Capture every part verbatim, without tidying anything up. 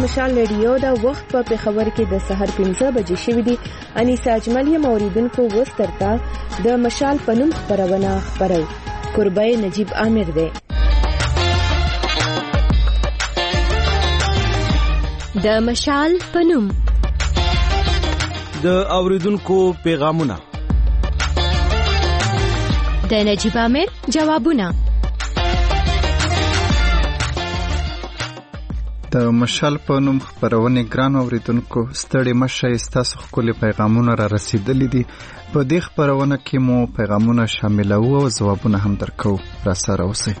مشال رادیو دا وخت په پېښور کې د سحر پنځه بجې شوې دي. انیسه اجمل یم اوریدونکو وسترتا د مشال پنوم خبرونه خبرو. قربای نجیب عامر دی. د مشال پنوم د اوریدونکو پیغامونه، د نجیب عامر جوابونه. د مشال په نوم خبرونه ګران اوریدونکو ستړي مشه ستاسو خپل پیغامونه را رسیدلي دي. په دې خبرونه کې مو پیغامونه شامل او ځوابونه هم درکو. را سره اوسئ.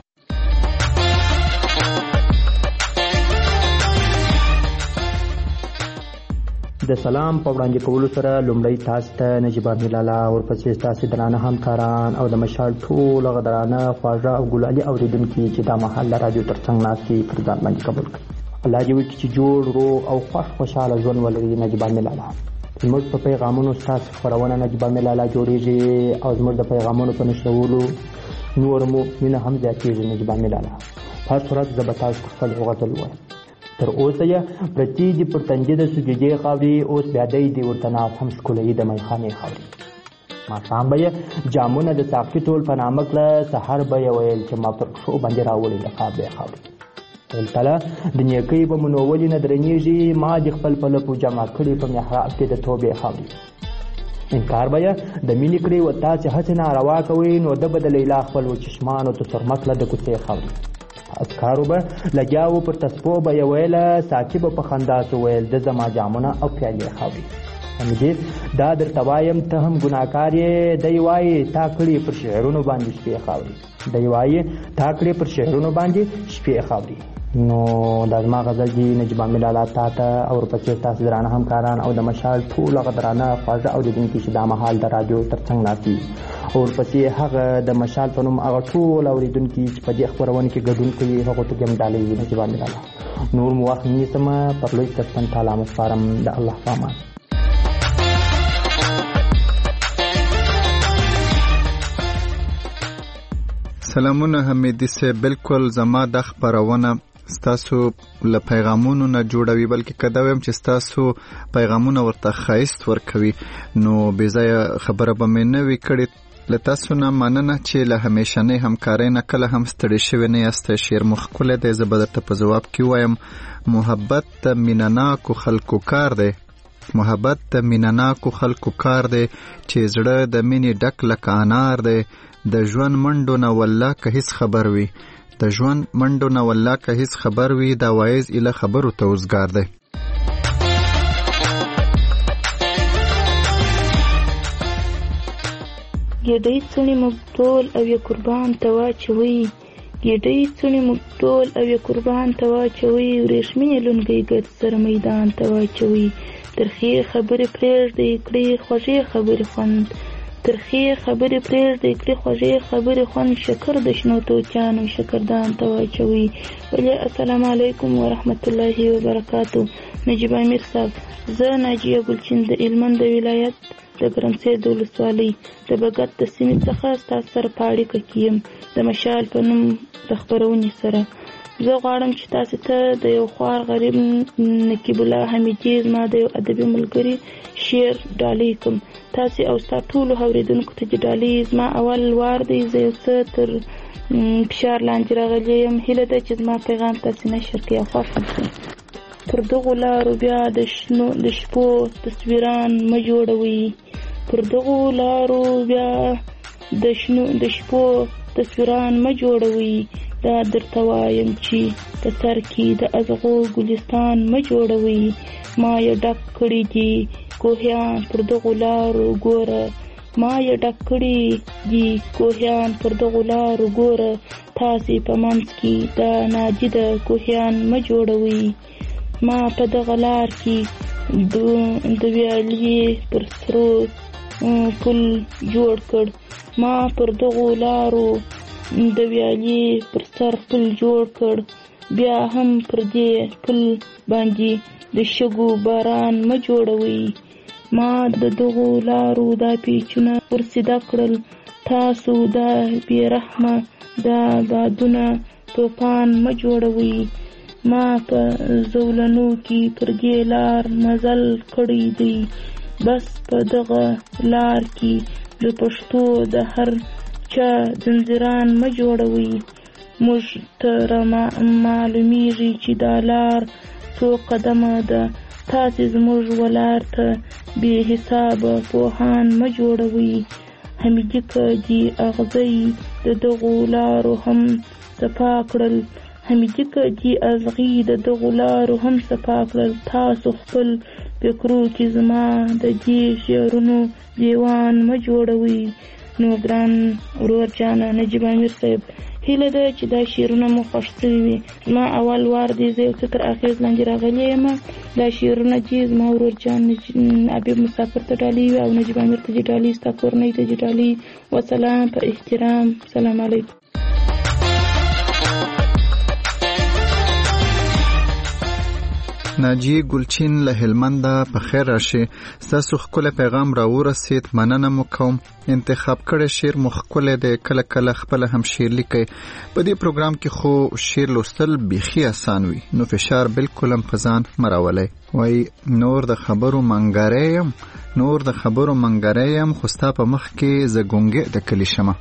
د سلام په وړاندې کولو سره لومړی تاسو ته نجیب عامر لالا ورپسې تاسو درانه همکاران او د مشال ټول غدرانه خواږه او ګلالي اوریدونکي چې دا مهال رادیو ترڅنګ ناستي پر ځان باندې قبول کړي. الله دې وکړي چې جوړ روغ او خوش خوشاله ژوند ولري. نجیب عامر لالا زموږ په پیغامونو ستاسو خپرونه نجیب عامر لالا جوړیږي او زموږ د پیغامونو په نشرولو نور مو مینه هم زیاتېږي. نجیب عامر لالا په هر صورت زه به تاسو خپل غزل ووایم. تر اوسه یې پرتې دي پر تنجې د سجدې خاورې، اوس بیا دی دي ورته ناست هم ښکلوي د میخانې خاورې. ماښام به یې جامونه د ساقي ټول په نامه کړه، سحر به یې ویل چې ما پر پښو باندې راوړي د خواب دی خاورې. ویل تله د نیکۍ به مو نو ولې نه درنېږي، ما دې خپل په لپو جمع کړي په محراب کې د توبې خاورې. انکار به یې د مینې کړی و تا چې هسې ناروا کوئ، نو ده به د لیلا خپل و چشمانو ته سرمه کړه د کوڅې خاورې. اذکارو به لګیاو پر تسپو به یې ویله، ساقي به په خندا سو ویل د زما جامونه او پیالې خاورې. حمیدې دا درته وایم ته هم ګناهکار یې، دی وایي تا کړي پر شعرونو باندې شپې خاورې، دی وایي تا کړي پر شعرونو باندې شپې خاورې. نو دا زما غزل دی نجیب عامر لالا تا ته او ورپسې ستاسو درانه همکاران او د مشال ټول غدرانه خواږه اورېدونکي چې دا مهال د رادیو ترڅنګ ناستي، او ورپسې هغه د مشال په نوم هغه ټول اورېدونکي چې په دې خپرونه کې ګډون کوي هغو ته هم ډالۍ وي. نجیب عامر لالا نور مو وخت نیسمه پر لوی سترسن تعالی مسپارم د الله په امان. سلامونه حمیدي صاحب، بالکل زما د خبرونه ستاسو له پیغامونو نه جوړوي، بلکې کدا ویم چې ستاسو پیغامونه ورته ښایست ورکوي، نو بې ځایه خبره به مې نه وي کړې. له تاسو نه مننه چې له همیشنۍ همکارۍ نه کله هم ستړي شوي نه یاست. شعر مو ښکلی دی، زه به درته په ځواب کې ووایم محبت د مینهناکو خلکو کار دی، محبت د مینهناکو خلکو کار دی چې زړه د مینې ډک لکه انار دی. د ژوند منډو نه والله که هیڅ خبر وي، د ژوند منډو نه والله که هیڅ خبر وي، دا وایز ایله خبرو ته اوزګار دی. ګیډۍ څڼې موږ ټول او یا قربان ته واچوئ، ګیډۍ څڼې موږ ټول او یا قربان ته واچوئ، وریښمینې لونګۍ ګرد سره میدان ته واچوئ. ترخې خبرې پرېږدئ کړئ خوږې خبرې خوند، ترخې خبرې پرېږدئ کړئ خوږې خبرې خوند، شکر د شنو توتیانو شکردان ته واچوئ. ولې السلام علیکم ورحمت الله وبرکاتو. نجیب عامر صاحب، زه ناجیه ګلچین د هلمند ولایت د ګرمسیر د ولسوالۍ د بګت د سیمې څخه ستاسو سره په اړیکه کې یم د مشال په نوم د خپرونې سره. زه غواړم چې تاسو ته د یو خوار غریب نقیب الله حمیدي زما د یو ادبي ملګري شعر ډالۍ کړم. تاسو او ستاسو ټولو اورېدونکو ته چې ډالۍ زما اول وار دی، زه یو څه تر فشار لاندې راغلی یم. هیله ده چې زما پیغام تاسو نشر کړئ او خوښ کړئ. پر دغو لارو بیا د شنو د شپو تصویران مه جوړوئ، پر دغو لارو بیا د شنو د شپو تصویران مه جوړوئ، دا درته وایم چې په سر کې د ازغو ګلستان مه جوړوئ. ما یې ډک کړي دي کوهیان پر دغو لارو ګوره، ما یې ډک کړي دي کوهیان پر دغو لارو ګوره، تاسې په منځ کې دا ناجیده کوهیان مه جوړوئ. ما په دغه لار کې د ویالې پر سرو پل جوړ کړ، ما پر دغو لارو د ویالې پر سر پل جوړ کړ، بیا هم پر دې پل باندې د شګو باران مه جوړوئ. ما د دغو لارو دا پیچونه ورسیده کړل، تاسو دا بې رحمه دا بادونه توپان مه جوړوئ. ما په زولنو کې پر دې لار مزل کړی دی. بس په دغه لار کې د پښتو د هر چا زنځیران مه جوړوي. موږ ته معلومیږي چې دا لار څو قدمه ده. تاسې زموږ ولار ته بې حسابه پوهان مه جوړوي. حمیدي که دې اغزی د دغو لارو هم صفا کړل. حمیدي که دې اغزی د دغو لارو هم صفا کړل. تاسو خپل فکرو کې زما د دې شعرونو دیوان مه جوړوي. نو ګران ورور جانه نجیب امیر صاحب، هیله ده چې دا شعرونه مو خوښ شوي وي. ما اول وار دی زه یو څه تر اغېز لاندې راغلی یم. دا شعرونه چې زما ورور جان حبیب مسافر ته ډالۍ وي او نجیب امیر ته چې ډالۍ، ستا کورنۍ ته چې ډالۍ. وسلام، په احترام، سلام علیکم. ناجی ګلچین له هلمند په خیر راشي. ستاسو ښکلی پیغام را ورسید، مننه مو کوم. انتخاب کړی شعر مو ښکلی دی، کله کله خپله هم شعر لیکئ. په دې پروګرام کې خو شعر لوستل بیخي آسان وي، نو فشار بالکل هم په ځان مه راولئ. وایي نور د خبرو منګری یم نور د خبرو منګری یم خو ستا په مخ کې زه ګونګې د کلي شمه.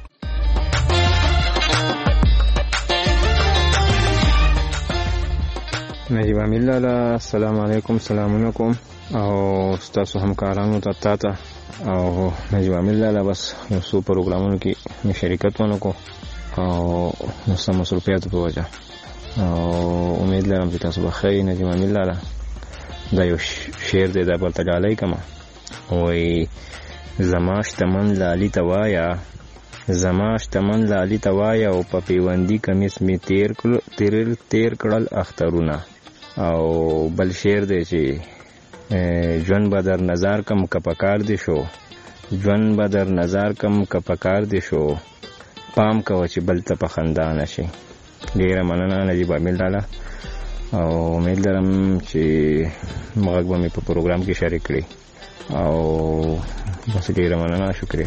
نجیب امیر لالا، السلام علیکم. سلامونه کوم او ستاسو همکارانو ته تاته او نجیب امیر لالا. بس یو څو پروګرامونو کې مې شرکت ونه کو او نو مصروفیاتو په وجه او امید لرم چې تاسو به ښه یې. نجیب امیر لالا، دا یو شعر دی، دا بلته ډالۍ کړمه. وایي زما شتمن لالي ته وایه زما شتمن لالي ته وایه او په پیوندي کمیس مې تیر کړل تیر کړل اخترونه. او بل شعر دی چې ژوند به در نظر کم که پکار دی شو ژوند به در نظر کم که پکار دی شو پام کوه چې بل ته په خندا نشي. ډېره مننه نجیب امیر لالا او امید لرم چې غږ به مې په پروګرام کې شریک کړي او بس ډېره مننه، شکریه.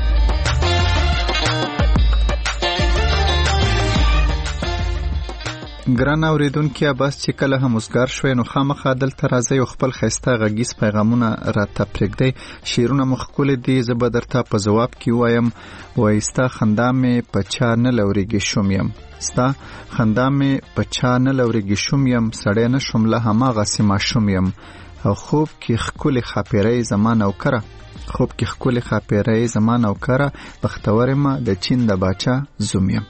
ګران اوریدونکي، بس چې کله هم اوسګار شوي نو خامخا دلته راځئ او خپل ښایسته غږیز پیغامونه راته پرېږدئ. شعرونه مو ښکلي دي، زه به درته په ځواب کې ووایم. وایي ستا خندا مې په چا نه لورېږي شوم یم ستا خندا مې په چا نه لورېږي شوم یم سړی نه شوم له هماغسې ماشوم یم. او خوب کې ښکلې ښاپېرۍ زما نوکره خوب کې ښکلې ښاپېرۍ زما نوکره بختور یم د چین د باچا زوم یم.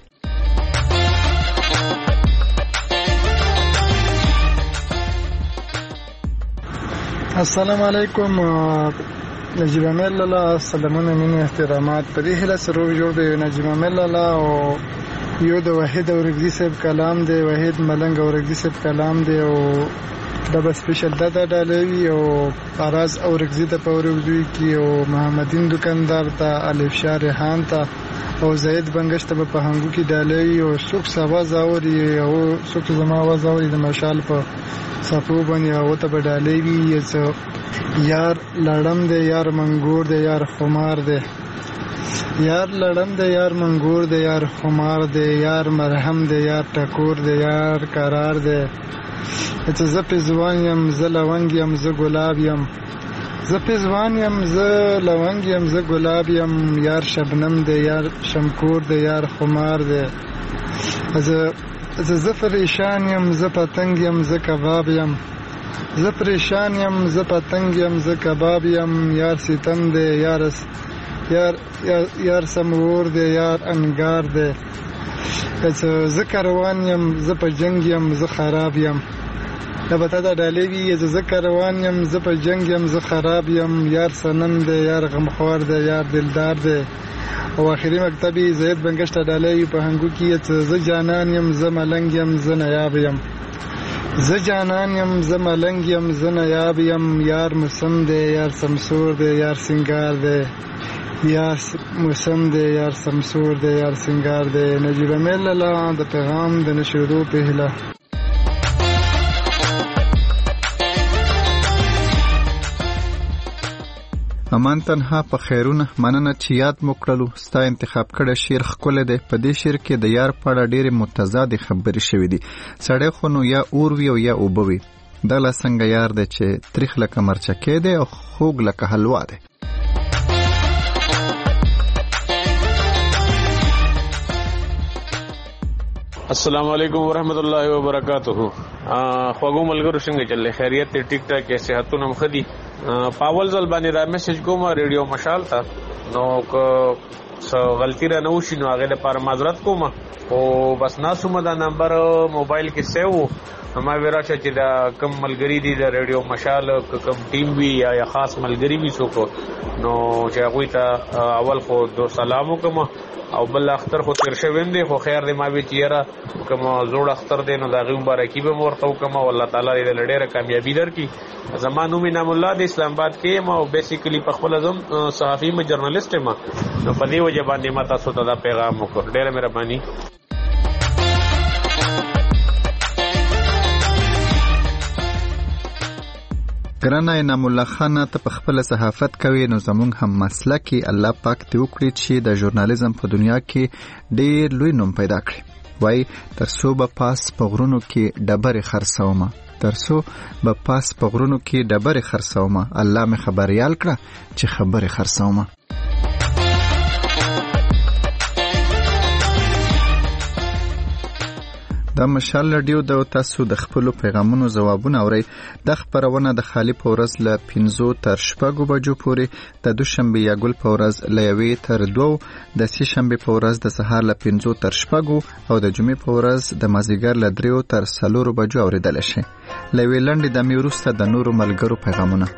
السلام علیکم نجیب امیر لالا، سلامونه، مینه، احترامات. په دې هیله سره جوړ دی نجیب امیر لالا او یو د وحید اورګزي صاحب کلام دی، وحید ملنګ اورګزي صاحب کلام دی او دا به سپیشل دا دا ډالوي او فراز اورګزي ته په اورګزي کې او محمدین دکاندار ته، الف شاه ریحان ته او زید بنگش ته په هنګو کې ډالوي او څوک سوا زاوري او څوک زما وزاوري د مشال په صفو باندې او ته بدالې وی یار لړم دې یار منګور دې یار خمار دې یار لړم دې یار منګور دې یار خمار دې یار مرهم دې یار ټکور دې یار قرار دې ته زه په ځوان يم زه لونګ يم زه ګلاب يم زه په ځوان يم زه لونګ يم زه ګلاب يم یار شبنم دې یار شمکور دې یار خمار دې زه زه زه پریشان یم زه پتنګ یم زه کباب یم زه پریشان یم زه پتنګ یم زه کباب یم یار ستم دی یار یار یار سمور دی یار انګار دی زه کاروان یم زه په جنگ یم زه خراب یم دا به تا دا ډالۍ وي زه کاروان یم زه په جنگ یم زه خراب یم یار سنم دی یار غمخوار دی یار دلدار دی او اخري مکتبي زید بنگشت ډالۍ په هنګو کې زه جانان یم زه ملنګ یم زه نایاب یم زه جانان یم زه ملنګ یم زه نایاب یم یار موسم دی یار سمسور دی یار سنگار دی یار موسم دی یار سمسور دی یار سنگار دی. نجیب امیر لالا د پیغام د نشریدو په هیله. امان تنها په خیرونه مننه چې یاد مو کړلو. ستا انتخاب کړه شعر ښکلی دی. په دې شعر کې د یار په اړه ډېرې متضادې خبرې شوي دي. سړی خو نو یا اور وي او یا اوبه وي. دغه څنګه یار دی چې تریخ لکه مرچکې دی او خوږ لکه حلوا دی. السلام علیکم ورحمۃ اللہ وبرکاتہ. خوږو ملګرو څنګه چلې خیریت ته ټیک ټاک کې صحتونه مخدي. پاول ځل باندې را میسج کوم ریډیو مشال ته نو کو سو غلطی را نو شي نو هغه لپاره معذرت کوم او بس ناسو مدا نمبر موبایل کې سیو ما ویرا چې دا کم ملګری دي د ریډیو مشال کم ټیم وی یا خاص ملګری وی سو کو نو چې هغه ته اول خو دو سلام وکم او بل اختر خو تیر شوین دی خو خیر دی ما وی چیرې کوم زوړ اختر دی نو دا غو مبارکي به ورته وکم او الله تعالی دې لډېره کامیابی درکړي. زمانو می نام الله د اسلام آباد کې ما بیسیکلی په خپل ازم صحافي م جرنالست ما نو په دې وجه باندې ما تاسو ته دا پیغام وکړ. ډېره مهرباني. ګرانه انعام الله خان ته په خپل صحافت کوي نو زمونږ هم مسلکی الله پاک ته وکړي چې د ژورنالیزم په دنیا کې ډېر لوی نوم پیدا کړي. وای ترڅو به پاس په غرونو کې ډبرې خرڅومه ترڅو به پاس په غرونو کې ډبرې خرڅومه الله مې خبريال کړه چې خبرې خرڅومه. د مشال رادیو د تاسو د خپل پیغامونو جوابونه اوري. د خبرونه د خالی پورز ل پنځو تر شپږو بجو پورې د دوشنبه یا ګل پورز ل یوې تر دوو د سې شنبه پورز د سهار ل پنځو تر شپږو او د جمعې پورز د مازیګر ل دریو تر څلورو بجو اوریدل شي. ل ویلند د میروسته د نورو ملګرو پیغامونه.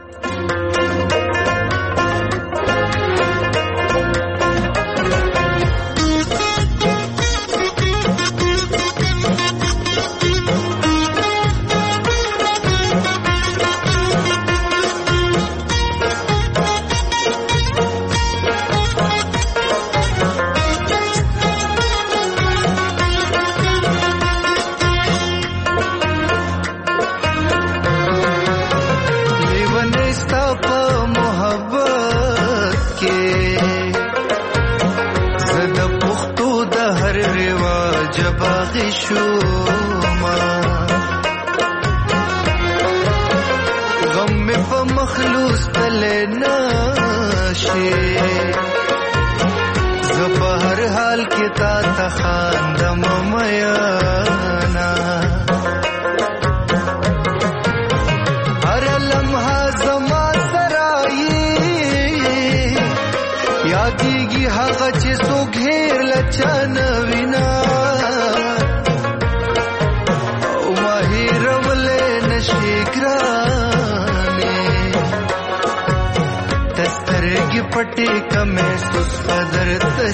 پټي کمه سوس قدر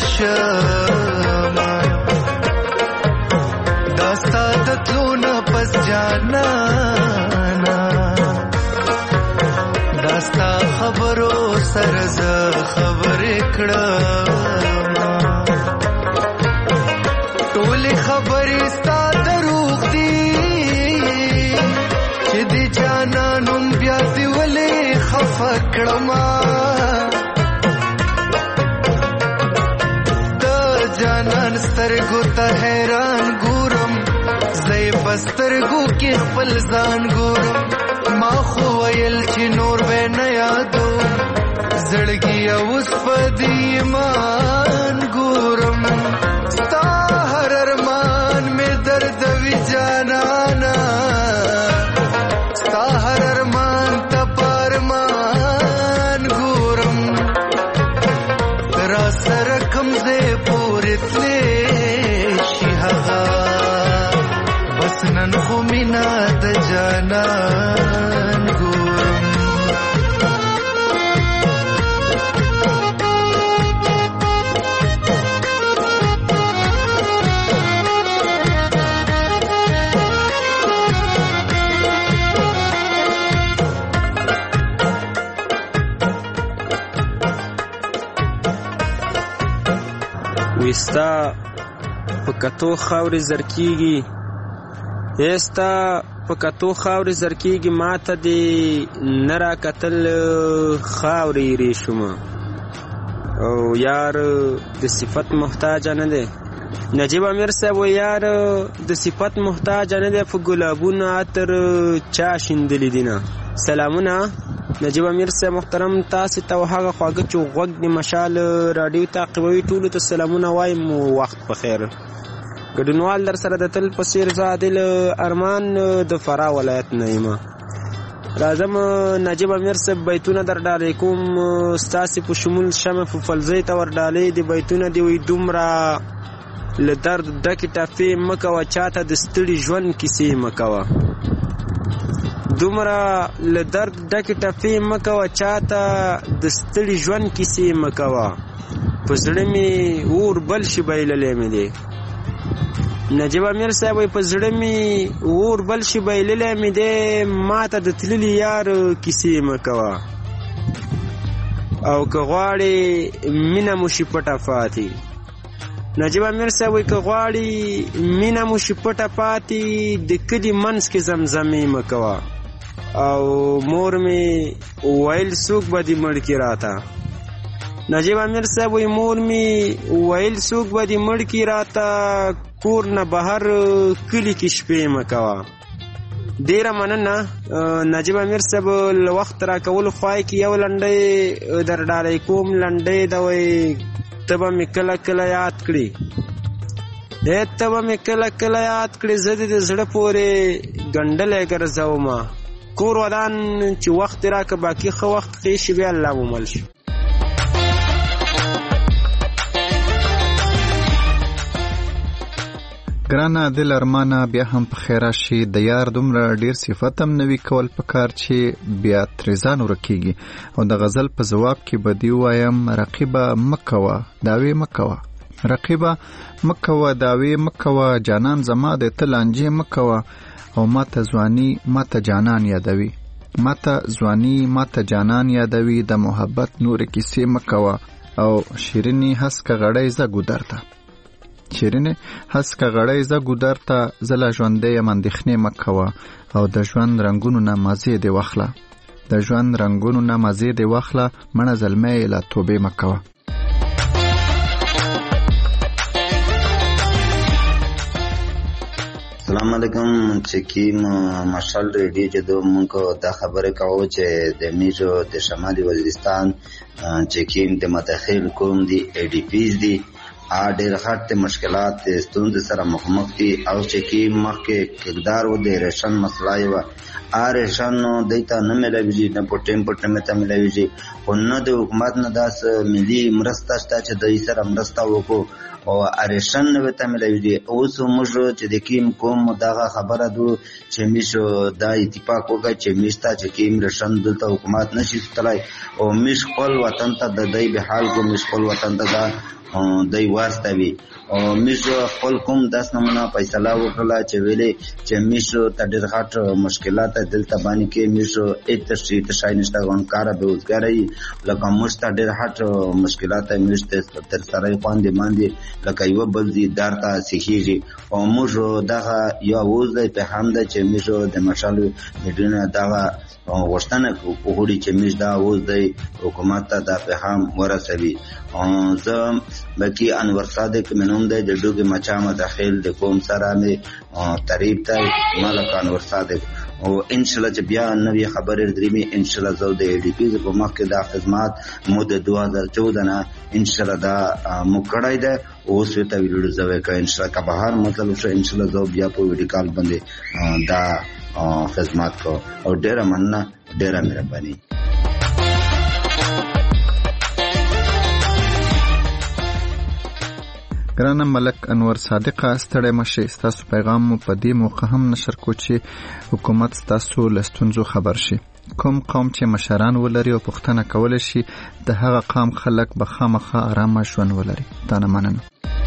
تشما داستا دتلون پس جانا داستا خبرو سرز خبر کړه ټول خبرې ستا دروغ دي چې دي جانا نوم بیا دی ولې خفه کړم سترګو ته حیران ګورم زې بسترګو کې خپل ځان ګورم ما خو ویل چې نور به نه یادو زړګي اوس په دې ایمان ګورم ستا هر ارمان مې درد وی جانانا ستا هر ارمان ته پارمان ګورم ترا سره کوم زه پورې تلې نن خو مینا د جانان ګورم وستا په کتو خاورې زرکیږي ایستا په کتو خاورې زر کېږي، ما ته دې نه راکتل خاورې ریشمه، او یار د صفت محتاجه نه دی. نجیب امیر صاحب و یار د صفت محتاجه نه دی، په ګلابونه عطر چا شیندلي دي نه. سلامونه نجیب امیر صاحب محترم، تاسې ته هغه خواږه چې غوږ د مشال راډیو تعقیبوي ټولو ته سلامونه وایم، وخت په خیر. ګډونوال در سره د تل په څېر زه عادل ارمان د فراه ولایت نه یم. راځم نجیب امیر صاحب بیتونه در ډالۍ کوم، ستاسې په شمول شمع فلزۍ ته ور ډالۍ دي بیتونه دي. وایي دومره له درد ډکې ټپې مه کوه، چاته د ستړي ژوند کیسې مه کوه. دومره له درد ډکې ټپې مه کوه، چاته د ستړي ژوند کیسې مه کوه. په زړه مې اور بل شي بایللی مې دی. نجیب امیر صاحب وایي په زړه مې اور بل شي بایللی مې دی، ماته د تللي یار کیسې مه کوه. او که غواړې مینه مو شي پټه پاتې. نجیب امیر صاحب وایي که غواړې مینه مو شي پټه پاتې، د کلي منځ کې زمزمې مه کوه. او مور مې ویل څوک به دې مړ کړي راته. نجیب امیر صاحب وایي مور مې ویل څوک به دې مړ کړي راته، کور نه بهر کلي کې شپې مه کوه. ډېره مننه نجیب امیر صاحب، له وخت راکولو خوای کې یو لنډۍ در ډالۍ کوم. لنډۍ ده وایي ته به مې کله کله یاد کړي، ای ته به مې کله کله یاد کړي، زه دې د زړه پورې ګنډلی ګرځومه. کور ودان چې وخت راکه باقي ښه وخت ښې شي بیا الله مو مل شي. ګرانه دل ارمانه بیا هم په خیر راشي. د یار دومره ډیر صفت هم نوي کول پکار چې بیا ترې ځان ورکېږي. او د غزل په ځواب کې به دې ووایم رقیبه مه کوه دعوې مه کوه، رقیبه مه کوه دعوې مه کوه، جانان زما د ته لانجې مه کوه. او ماته ځواني ماته جانان یادوي، ماته ځواني ماته جانان یادوي، د محبت نور کیسې مه کوه. او شیریني هسکه غړۍ زه ګودر ته، شیرینه هسکه غړۍ زه ګودر ته، زه لا ژوندی یم اندېښنې مه کوه. او د ژوند رنګونو نه مزې دې واخله، د ژوند رنګونو نه مزې دې واخله، مړه زلمی لا توبې مه کوه. السلام علیکم. چکیم مشال ریډیو چې دو مونږ دا خبره کوو چې د میجو د شمالي وزیرستان چکیم د متخیل کوم دی ای ډی پیز دی ا ډېر غټ مشکلات ستوند سره مخامخ دي. او چکیم مخکې کردار و د ریشن مسله و ا ریشن دیتا نه ملوي نه په ټیم په ټیم ته ملوي، خو نه د حکومت نه داس ملي مرسته شته چې د سره مرسته وکړو او ریشن نه وته ملوي. اوس موږ چې د کیم کوم دغه خبره دو چې میشو دا اتفاق وکړي چې میشتا چې کیم ریشن دلته حکومت نشي ستلای او میش خپل وطن ته د دې به حال کو میش خپل وطن ته دا دای واستوي. او میشو خپل کوم داس نمونه فیصله وکړه چې ویلې چې میشو ته ډېر غټ مشکلات دلته باندې کې میشو اتشي تشای نشته غونکار به وزګرای لکه مشته ډېر غټ مشکلات میشته تر سره باندې باندې لکه یو بل دي درته سخیږي. او موږ دغه یو وځي په همدا چې میشو د مشالو مدینه دغه غوښتنه کوي چې میش دا وځي حکومت ته د پیغام ورسوي. زه بکی انور صادق منوم د جډوګه مچا مداخل د کوم سره می تعریف ته ملک انور صادق. او ان شاء الله چې بیا نوې خبرې درېمي ان شاء الله زو د ای ډی پی په مخ کې د خدمات مود دوه هزار چودہ نه ان شاء الله دا مکړای ده. اوس ته ویډیو زوي کا ان شاء الله کا بهر مطلب شو ان شاء الله زو بیا په ویډیو کال باندې دا خدمات کو. او ډیره مننه، ډیره مهرباني. ګرانه ملک انور صادقه ستړی مشه، ستاسو پیغام مو په دې موقع هم نشر کو چې حکومت ستاسو له ستونزو خبر شي. کوم قوم چې مشران ولري او پوښتنه کولی شي د هغه قوم خلک به خامخا ارامه ژوند ولري. دا نه مننه.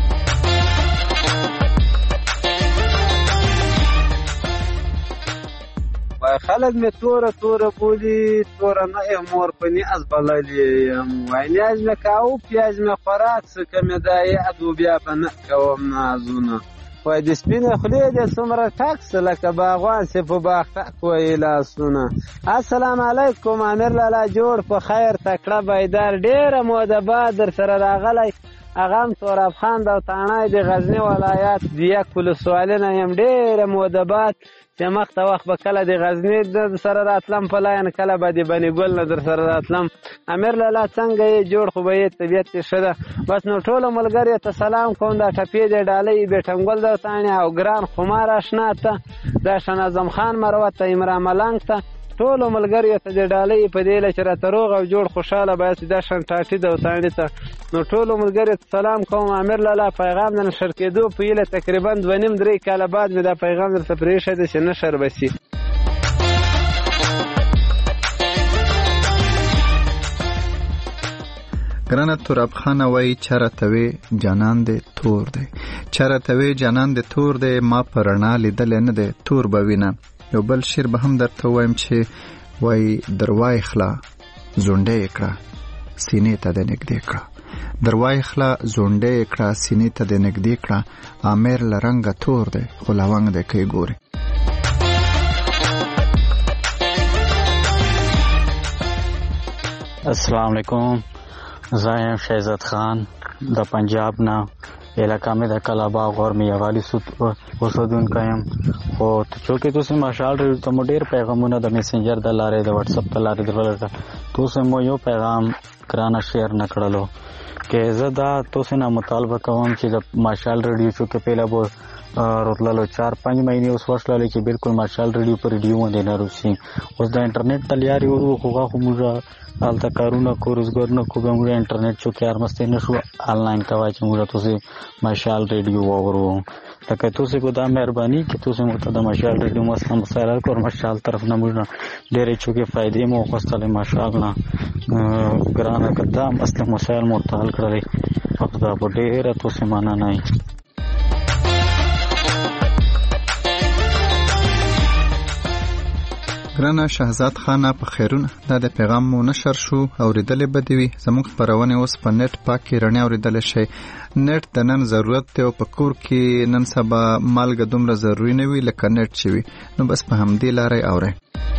خلک مې توره توره بولي، توره نه یم مور په نیاز بللی یم، وای نیاز مې کاو پیاز مې خوراک څه که مې دا یاد و بیا به نه کوم نازونه. وای د سپینې خولې دې څومره ټک سه لکه باغوان چې په باغ ټک وایي لاسونه. السلام علیکم امیر لالا جوړ په خیر تکړه بیدار ډېره موده بعد در سره راغلی. هغه هم توراب خان د تاڼای د غزني ولایت د یک ولسوالۍ نه یم. ډېره موده بعد چې مخته وخت به کله د غزني در سره راتلم په لاین کله به د بني ګل نه در سره راتلم. امیر لالا څنګه یې جوړ خو به یې طبیعت یې ښه ده. بس نو ټولو ملګریو ته سلام کوم. دا ټپې د ډالۍ بیټنګل د تاڼې او ګران خمار اشنا ته دا شناظم خان مروت ته عمران ملنګ ته ټولو ملګریو ته د ډالۍ په دې چې راته روغ او جوړ خوشحاله باسي دا شنټاټي د وطاڼې ته نو ټولو ملګریو ته سلام کوم. امیر لالا پیغام د نشر کېدو په هیله تقریبا دوه نیم درې کاله بعد مې دا پیغام درته پرېښی دی چې نشر به شي. ګرانه توراب خانه وایي چا راته وې جانان دې تور دی، چا راته وې جانان دې تور دی، ما په رڼا لیدلی نه دی تور به وینه. یو بل شعر به هم درته ووایم چې وایي دروای خله زونډه یې کړه سینې ته دې نږدې کړه، دروای خله زونډه یې کړه سینې ته دې نږدې کړه، امیر له رنګه تور دی خو لونګ دی که یې ګورې. السلام علیکم، زه یم شهزاد خان د پنجاب نه، علاقہ میں کلا باغ اور میاوالی اوسیدونکی یم. خو چونکې تاسو ماشال ریډیو ته مو ډېر پیغامونه د میسنجر د لارې د واتساپ د لارې درلودل، تاسو مو یو پیغام کرانه شیر نه کړلو کې زه دا تاسو نه مطالبه کوم چې د ماشال ریډیو چې پهلا بو راتللو چار پنځ مهینې اوس وشلل چې بالکل ماشال ریډیو پر ریډیو باندې نه روسي. اوس د انټرنیټ تلیاري ورو خوغه خو موږ حالت کارونه کو روزګار نه کو به موږ انټرنیټ چې کار مسته نشو آنلاین کوي چې موږ تاسو ماشال ریډیو وورو. لکه تاسو کو دا مهرباني چې تاسو موږ ته د ماشال ریډیو مسله مسایل کور ماشال طرف نه موږ ډېرې چوکې فائدې مو خوستلې ماشال نه ګرانه کته مسله مسایل مو تعال کړلې خدا په ډېر تاسو معنا نه. ګرانه شهزاد خانه په خیرونه دا د پیغام مو نشر شو اوریدلې به دي وي. زموږ خپرونه اوس په نت پاکي رڼا اوریدل شي. نت د نن ضرورت دی او په کور کې نن سبا مالګه دومره ضروری نه وي لکه نت چې وي، نو بس په همدې لارې اورئ.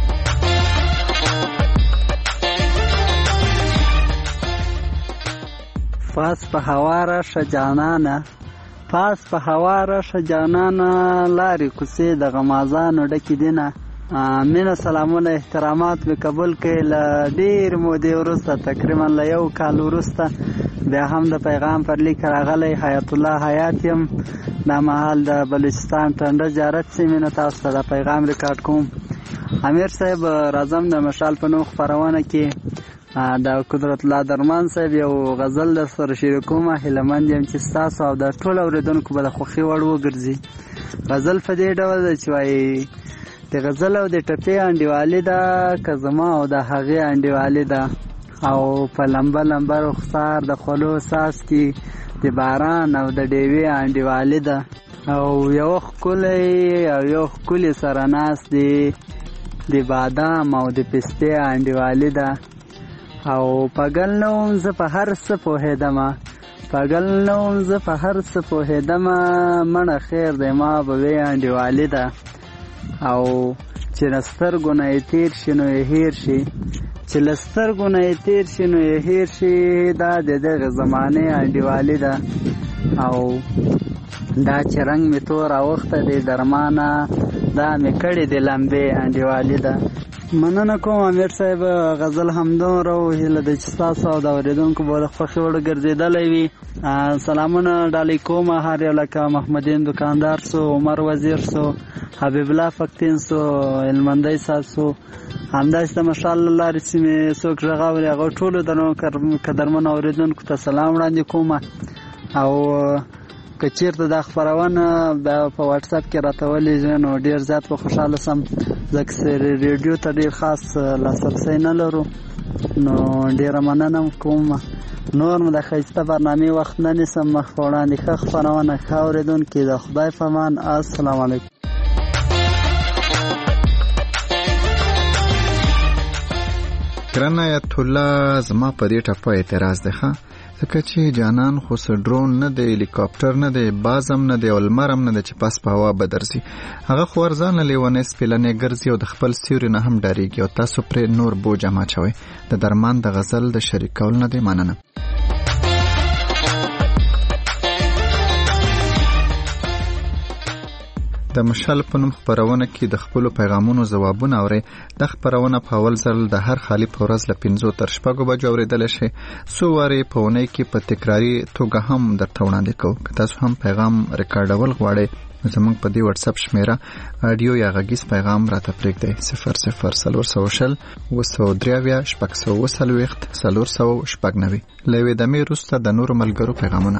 پاس په هوا راشه جانانه، پاس په هوا راشه جانانه، لارې کوڅې د غمازانو ډکې دینه. مینه سلامونه احترامات به قبول کړئ. له ډېر مودې وروسته تقریبا له یو کال وروسته بیا هم د پیغام پر لیک راغلی. حیات الله حیات یم، دا مهال د بلوچستان ټنډه جارت سیمې نه تاسو ته دا پیغام ریکارډ کوم. امیر صاحب راځم د مشال په نوم خپرونه کې د قدرت الله درمان صاحب یو غزل در سره شریکوم. هیلهمند یم چې ستاسو او د ټولو اورېدونکو به د خوښۍ وړ وګرځي. غزل په دې ډول ده چې وایي د غزل او د ټپې انډیوالي ده که زما او د هغې انډیوالي ده، او په لمبه لمبه رخسار د خولو ساس کې د باران او د ډیوې انډیوالي ده، او یو ښکلی او یو ښکلي سره ناست دی د بادام او د پستې انډیوالي ده، او پګل نوم زه په هر څه پوهېدمه، پګل نوم زه په هر څه پوهېدمه، مړه خیر دی ما به وې انډیوالي ده، او چې له سترګو نه یې تېر شي نو یې هېر شي، چې له سترګو نه یې تېر شي نو یې هېر شي، دا د دغې زمانې انډیوالي ده، او دا چې رنګ مې تور اوښته دی درمانه، دا مې کړې د لمبې انډیوالي ده. مننه کوم امیر صاحب، غزل همدومره و هیله ده چې ستاسو او د اورېدونکو به د خوښې وړ ګرځېدلی وي. سلامونه ډالۍ کوم هر یو لکه محمدین دکاندار سو، عمر وزیر سو، حبیب الله فقتین سو، علمندی صاحب سو، همداسې د مشال له لارې سیمې څوک غږ اوري هغه ټولو درنو قدرمنو اورېدونکو ته سلام وړاندې کوم. او که چېرته دا خپرونه په واټساپ کې راته ولیږي نو ډېر زیات به خوشحاله سم، ځکه چې ریډیو ته ډېر خاص لاسرسی نه لرو. نو ډېره مننه کوم. نور نو د ښایسته برنامې وخت نه نیسم، مخ په وړاندې ښه خپرونه، ښه اورېدونکي، د خدای په امان. السلام علیکم. ګران آیت الله، زما په دې ټپه اعتراض دی ښه، ځکه چې جانان خو څه ډرون نه دی، هلیکاپټر نه دی، باز هم نه دی او لمر هم نه دی چې پاس په هوا به درځي. هغه خو ارزانه لیونی سپېلنې ګرځي او د خپل سیوري نه هم ډارېږي او تاسو پرې نور بوج هم اچوئ. د درمان د غزل د شریک کول نه دی. مننه. د مشال په نوم خپرونه کې د خپلو پیغامونو ځوابونه اورئ. د خپرونه په اول ځل د هر خالي په ورځ له پنځو تر شپږو بجو اورېدلی شئ. څو وارې په اونۍ کې په تکراري توګه هم درته وړاندې کوو. که تاسو هم پیغام ریکارډول غواړئ زموږ په دې واتساپ شمیره اډیو یا غږیز پیغام راته پرېږدئ. صفر صفر څلور سوه شل اووه سوه درې اویا شپږ سوه اووه څلوېښت څلور سوه شپږ نوي. له یوې دمې وروسته د نورو ملګرو پیغامونه.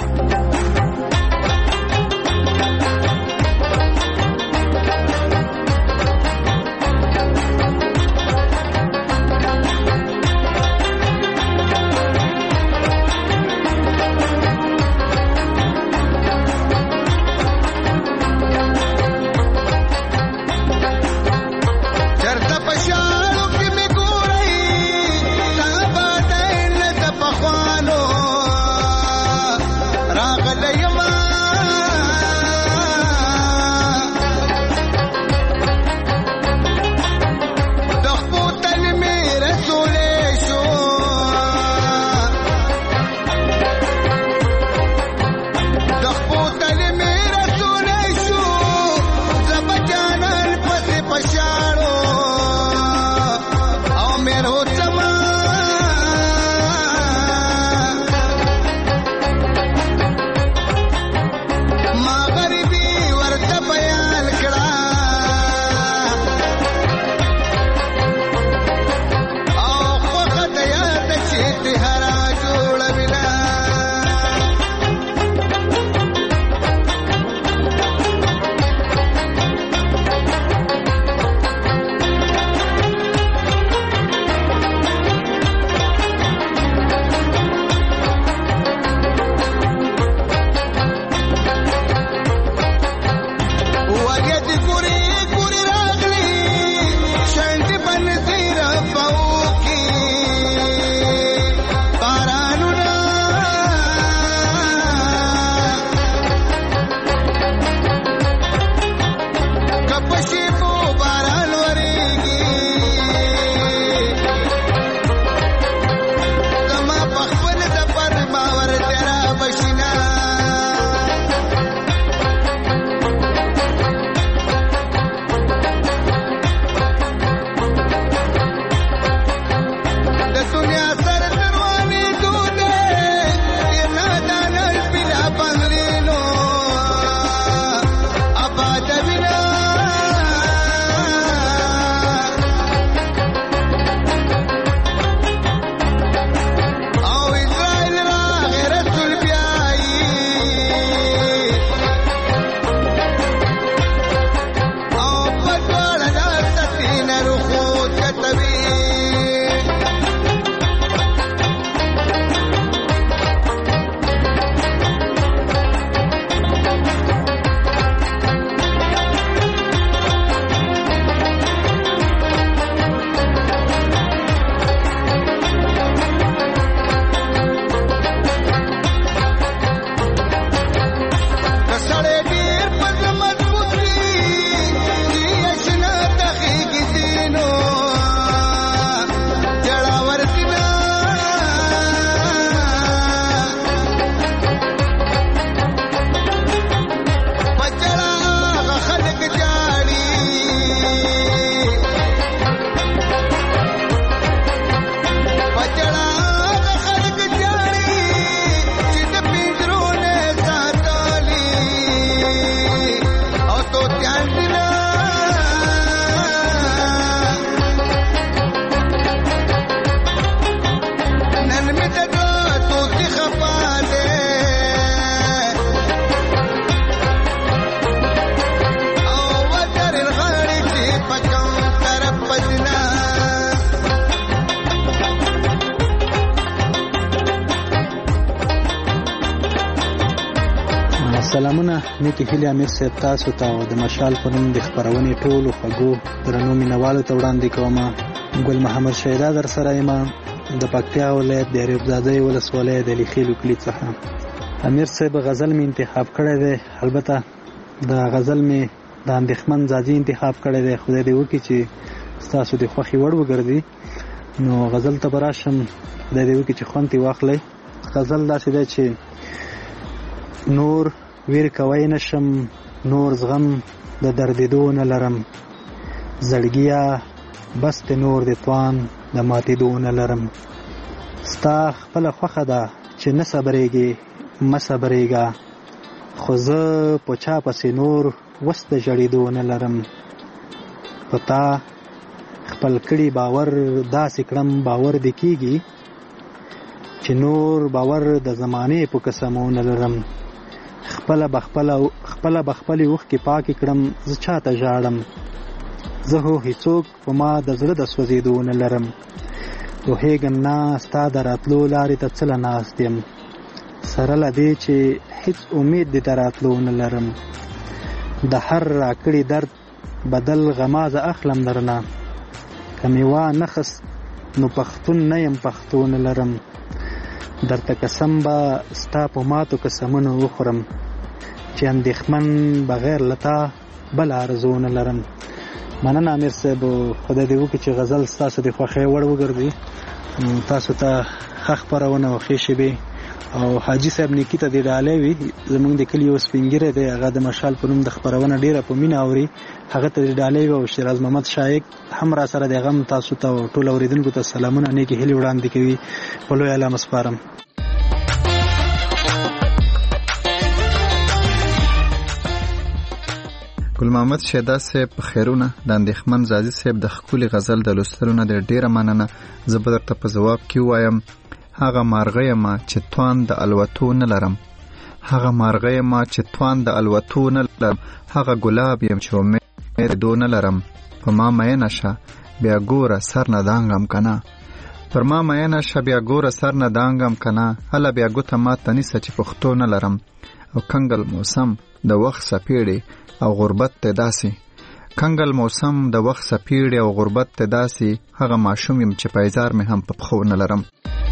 سلامونه نیکی هیله امیر صاحب تاسو ته د مشال په نوم د خبرونې ټولو خوږو درنو مینوالو ته وړاندې کوم. ګل محمد شیدا در سره یم. د پکتیا ولایت د ریب زاده ولسوالۍ د لیخیلو کلی څخه. امیر صاحب غزل می انتخاب کړی دی. البته د غزل می د اندېښمن زاجي انتخاب کړی دی. خدای دې وکړي چې ستاسو د خوښې وړ وګرځي. نو غزل ته به راشم، خدای دې وکړي چې خوند ترې واخلئ. غزل داسې دی چې نور ویر کوی نشم، نور زغم د دردېدو نه لرم، زړګیه بس د نور د توان د ماتېدو نه لرم. ستا خپله خوښه ده چې نه صبرېږې مه صبرېږه، خو زه په چا پسې نور وس د ژړېدو نه لرم. په تا خپل کړي باور داسې کړم باور دې کېږي چې نور باور د زمانې په قسمو نه لرم. خپله به خپله به خپلې اوښکې پاکې کړم، زه چاته ژاړم، زه هو هیڅوک په ما د زړه د سوځېدو نه لرم. پوهېږم نه ستا د راتلو لارې ته څه له ناست یم، سره له دې چې هیڅ امید دې ته راتلو نه لرم. د هر راکړي درد بدل غمازه اخلم درنه، که مې وا نخست نو پښتون نه یم پښتو نه لرم. درته قسم به ستا په ماتو قسمونو وخورم، چې اندېښمن بغیر له تا بل آرزو نه لرم. مننه امیر صاحب، خدای دې وکړي چې غزل ستاسو د خوښۍ وړ وګرځي. تاسو ته ښه خپرونه او ښې شېبې. او حاجي صاحب نیکي ته دې ډالۍ وي. زمونږ د کلي یو سپین ږیری دی، هغه د مشال په نوم د خپرونه ډېره په مینه اوري، هغه ته دې ډالۍ وي. او شیراز محمد شایق هم را سره دی، هغه هم تاسو ته او ټولو اورېدونکو ته سلامونه نیکې هیلې وړاندې کوي. په لوی الله مسپارم. ګل محمد شیدا صاحب په خیرونه د اندېښمن زاجي صاحب د ښکلي غزل د لوستلو نه ډېره مننه. زه به درته په ځواب کې ووایم هغه مارغه یمه چې توان د الوتو نه لرم، هغه مارغه یمه چې توان د الوتو نه لرم، هغه ګلاب یم چې امید دو نه لرم. په ما مینه شه بیا ګوره سر نه دانګم کنه، پر ما مینه شه بیا ګوره سر نه دانګم کنه، هله بیا ګوته ماته نیسه چې پښتو نه لرم. او کنګل موسم د وخت سپېړې او غربت ته داسې، کنګل موسم د وخت سپېړې او غربت ته داسې، هغه ماشوم یم چې پایزار مې هم په پښو نه لرم.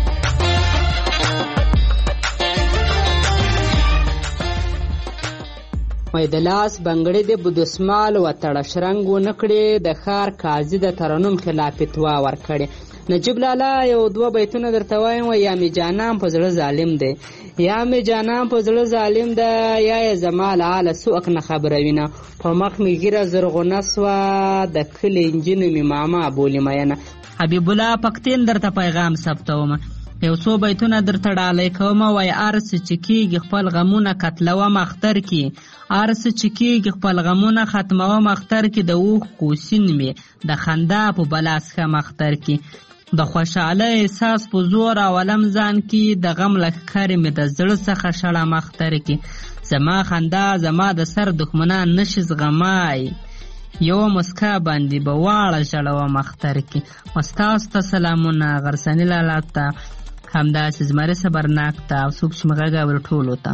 وای د لاس بنګړې د بودسمال وتړه شرنګ ونه کړې، د ښار قاضي د ترنم خلاف فتوا ورکړې. نجیب لالا یو دوه بیتونه درته وایم، و یا مې جانان په زړه ظالم دی، یا مې جانان په زړه ظالم ده، یا یې زما له حاله څوک نه خبروینه. په مخ مې ږیره زرغونه سوه، د کلي نجونو مې ماما بولي مینه. حبیب الله پښتین درته پیغام ثبتومه، یو څو بیتونه درته ډالۍ کومه. وای ارس چې کېږي خپل غمونه ختلوم اختر کې، ارس چې کېږي خپل غمونه ختموم اختر کې، د اوښکو سین مې د خندا په بلاس ښم اختر کې، د خوشحاله احساس په زور اولم ځان کې، د غم لښکرې مې د زړه څخه شړم اختر کې. زما خندا زما د سر دښمنان نشي زغمای، یو مسکا باندې به واړه ژړوم اختر کې. ستاسو ته سلامونه، غرسني لالا ته، همداسې زمري صبرناک ته، او څوک چې مې غږ اوري ټولو ته.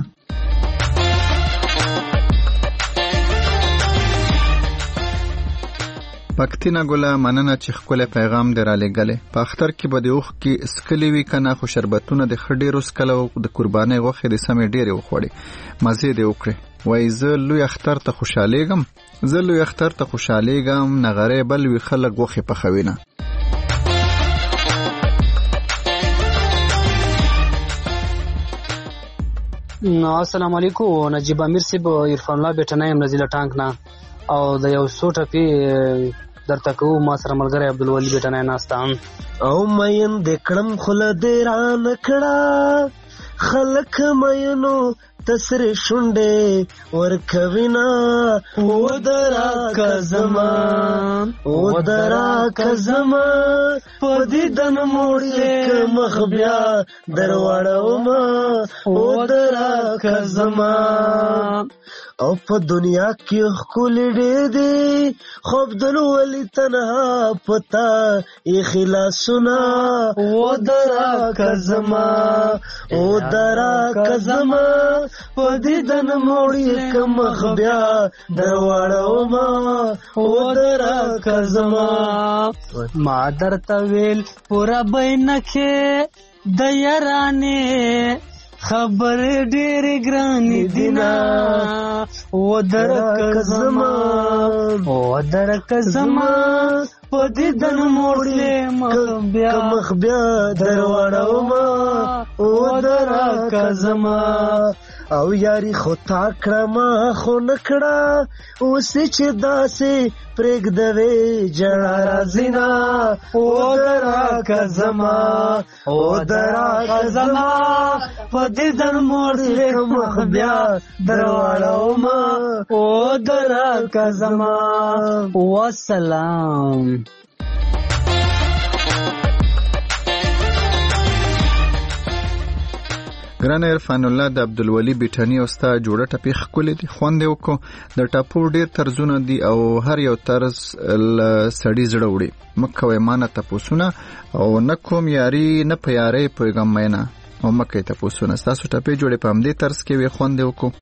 پکتینه ګله مننه چې ښکلی پیغام دې رالیږلی. په اختر کې به د اوښکې څکلي وي که نه، خو شربتونه د ښه ډېر وڅکله او د قربانۍ غوښې د سمې ډېرې وخوړې، مزې دې وکړې. وایي زه لوی اختر ته خوشحالېږم، زه لوی اختر ته خوشحالېږم، نغری بل وي خلک غوښې پخوینه. السلام علیکم. نجیب امیر صاحب، عرفان الله بیٹنه یم نزیله ټانک نه، او د یو څو ټپې درته کوو. ما سره ملګری عبدالولي بیٹنه ناسته. او مین د کړم خوله دې رانه کړه، خلک مینو تسرې شونډې ورکوینا، ودرا که زمان ودرا که زمان په دیدن موړې که مخ بیا درواړومه، ودرا که زمان او په دنیا کې ښکلي ډېر دي خو عبدالولي تنها پتا اخلاصونه او درا کزما او درا کزما په دې دن موړي کم خبیا درواړو ما او درا کزما ما درته ویل پورا بینکه د یارانه خبر ډېر ګرانې دینا او درک زما او درک زما په دې دن موړلې مخ بیا درواړو ما او درک زما او یاری خو تا کړه ما خو نکړه اوس چې داسې پرېږدوې جړا راځينا او درک زما او درک زما په دې دن موړلې مخ بیا درواړو ما او درک زما والسلام. ګران عرفان الله د عبدالولي بیٹانی او ستا جوړه ټپې ښکلې دي خوند یې وکړو د ټاپو ډېر طرزونه دي او هر یو طرز سړي زړه وړي مه کوئ مانه تپوسونه او نه کوم یاري نه په یارۍ پوهېږم مینه او مه کوئ تپوسونه ستاسو ټپې جوړې په همدې طرز کې وې خوند یې وکړو.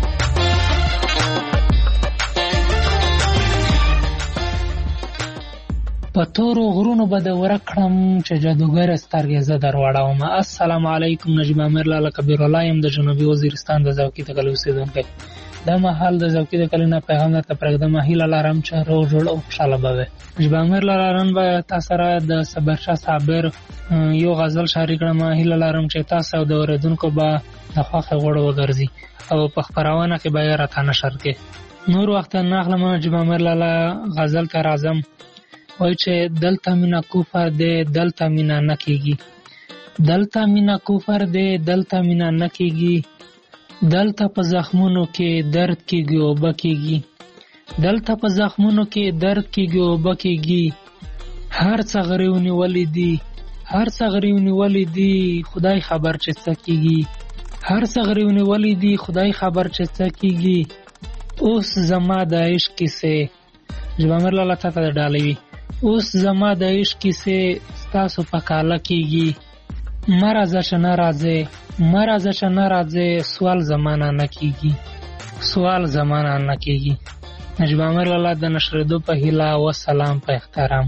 په تورو غرونو به د ورک کړم چې جادوګر سترګې زه در واړوم. السلام علیکم. نجیب امیر لاله کبیر الله یم د جنوبي وزیرستان د زوکي د کلي اوسېدونکی. دا مهال د زوکي د کلي نه پیغام درته پرېږدم. هیله لرم چې روغ جوړ او خوشحاله به وې. نجیب امیر لاله نن به تا سره د صبرشاه صابر یو غزل شاعري کړم. هیله لرم چې تاسو او د اورېدونکو به د خوښې غوړ وګرځي او په خپرونه کې به یې راته نشر کړي. نور وخت نه اخلم. نجیب امیر لاله غزل ته راځم. وای چې دلته مینا کفر دی دلته مینا نه کېږي دلته مینا کفر دی دلته مینا نه کېږي دلته په زخمونو کې درد کېږي او به کېږي دلته په زخمونو کې درد کېږي او به کېږي هر څه غریو نیولې دي هر څه غریو نیولې دي خدای خبر چې څه کېږي هر څه غریو نیولې دي خدای خبر چې څه کېږي اوس زما د عشق کیسې جواب امر لاله تا ته ډالوي اوس زما د عشق کیسې ستاسو په کاله کېږي مرزه چې نه راځې مرزه چې نه راځې سوال زمانه نه کېږي سوال زمانه نه کېږي. نجیب امیر لاله د نشرېدو په هیله و سلام په احترام.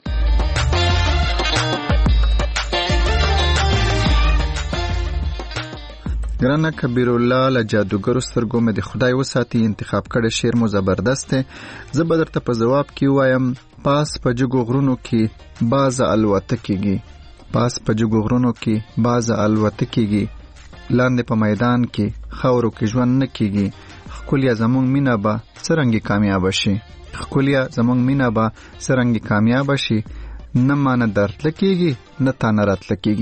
ګرانه کبیر الله له جادوګرو سترګو مې د خدای وساتي انتخاب کړی شعر مو زبردست دی. زه به درته په ځواب کې وایم پاس په جګو غرونو کې باز الوته کېږي پاس په جګو غرونو کې باز الوته کېږي لاندې په میدان کې خاورو کې ژوند نه کېږي ښکلیا زمونږ مینه به څرنګه کامیابه شي ښکلیا زمونږ مینه به څرنګه کامیابه شي نه مانه درتله کېږي نه تانه راتله کېږي.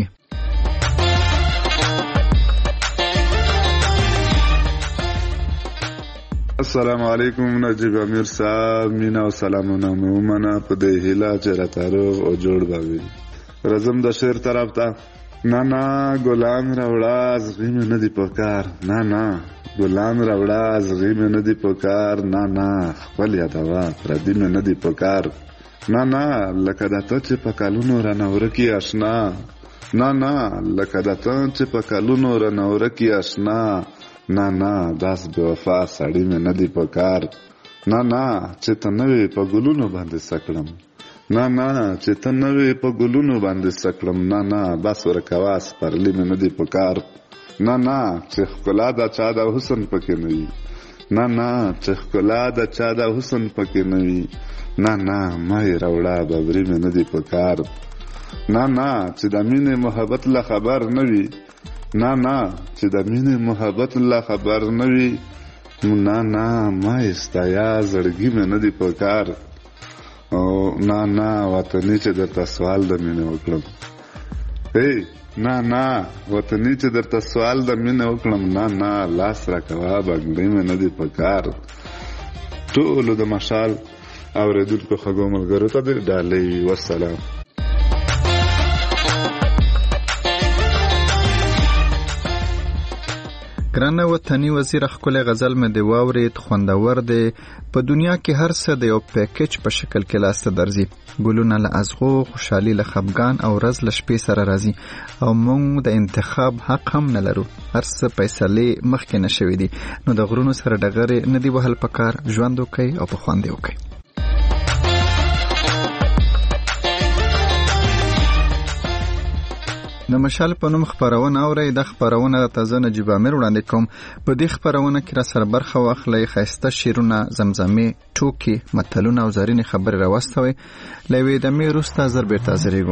السلام علیکم. نجیب امیر صاحب مینا او سلامونه مومنه په دې هیله چې راته روغ او جوړ به وي. رزم د شعر طرف ته. نه نه ګلان راوړه زغی مې نه دي په کار نه نه ګلان راوړه زغی مې نه دي په کار نه نه خپل یادوه پردي مې نه دي په کار نه نه لکه د ته چې په کلونو رانه ورکي اشنا نه نه لکه د ته چې په کلونو رانه ورکي اشنا نه نه داس بے وفا سړی مې نه دی په کار نه نه چې ته نه وې په ګلونو باندې سکړم نه نه چې ته نه وې په ګلونو باندې سکړم نه نه بس ورکوا سپرلی مې نه دی په کار نه نه چې ښکلا د چا د حسن پکې نه وي نه نه چې ښکلا د چا د حسن پکې نه وي نه نه ما یې راوړه ببري مې نه دی په کار نه نه چې د مینې محبت له خبر نه وي نه نه چې د مینې محبت له خبر نه وي نه نه ما یې ستایا زړګي مې نه دی په کار او نه نه وطني چې درته سوال د مینې وکړم ای نه نه وطني چې درته سوال د مینې وکړم نه نه لاس راکوه بنګړۍ مې نه دی په کار. ټولو د مشال اورېدونکو خوږو ملګرو ته د ډالۍ والسلام. ګرانه وطني وزیر ښکلی غزل مې د واورېد، خوندور دی. په دنیا کې هر څه د یو پیکج په شکل کې لاسته درځي. ګلونه له ازغو، خوشحالي له خفګان او ورځ له شپې سره راځي، او موږ د انتخاب حق هم نه لرو. هر څه فیصلې مخکې نه شوي دي، نو د غرونو سره ډغرې نه دي وهل پکار. ژوند وکئ او په خوند یې وکئ. د مشال په نوم خپرونه اورئ. د خپرونه د تازه نجیب امیر وړاندې کوم. په دې خپرونه کې را سره برخه واخلئ. ښایسته شعرونه، زمزمې، ټوکې، متلونه او زرینې خبرې راواستوئ. له یوې دمې وروسته زر بېرته حاضرېږو.